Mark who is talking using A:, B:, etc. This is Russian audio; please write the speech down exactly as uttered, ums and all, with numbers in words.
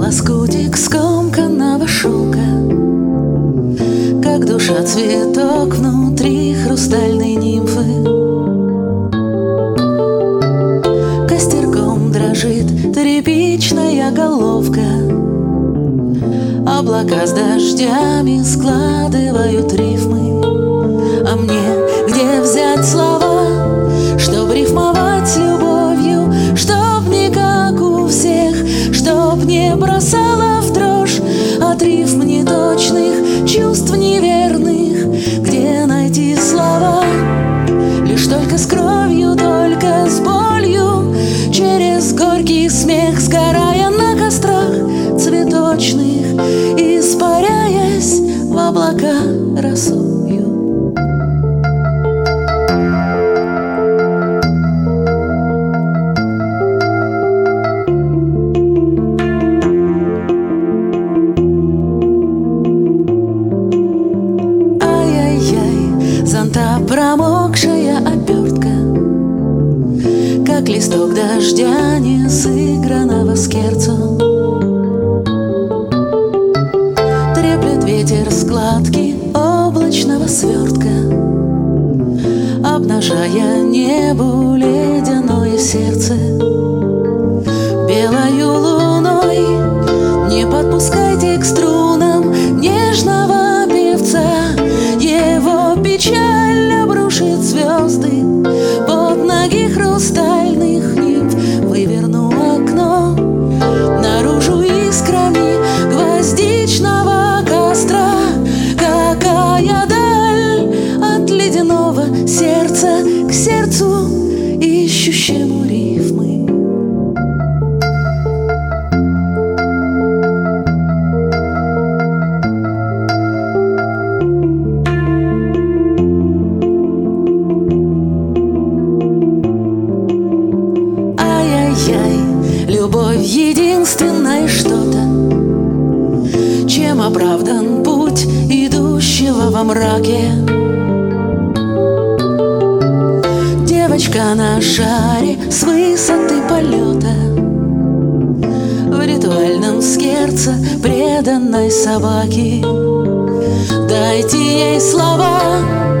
A: лоскутик скомканного шелка, как душа цветок внутри хрустальной нимфы. Костерком дрожит тряпичная головка, облака с дождями складывают рифмы. А мне где взять слова, чтоб рифмовать любовью, чтоб не как у всех, чтоб не бросала в дрожь от рифм неточных, чувств неверных? Где найти слова? Лишь только с кровью, только с болью, через горький смех, сгорая на кострах цветочных, испаряясь в облака росою. Зонта промокшая обертка, как листок дождя, не сыгранного скерцом. Треплет ветер складки облачного свертка, обнажая небу ледяное сердце. Белою луной не подпускайте к струнам нежного певца, его печаль обрушит звезды под ноги хрустальных нимф. Выверну окно наружу искрами гвоздичного костра. Какая даль от ледяного сердца к сердцу, ищущему рифмы. Любовь — единственное что-то, чем оправдан путь идущего во мраке. Девочка на шаре с высоты полета, в ритуальном скерце преданной собаки. Дайте ей слова,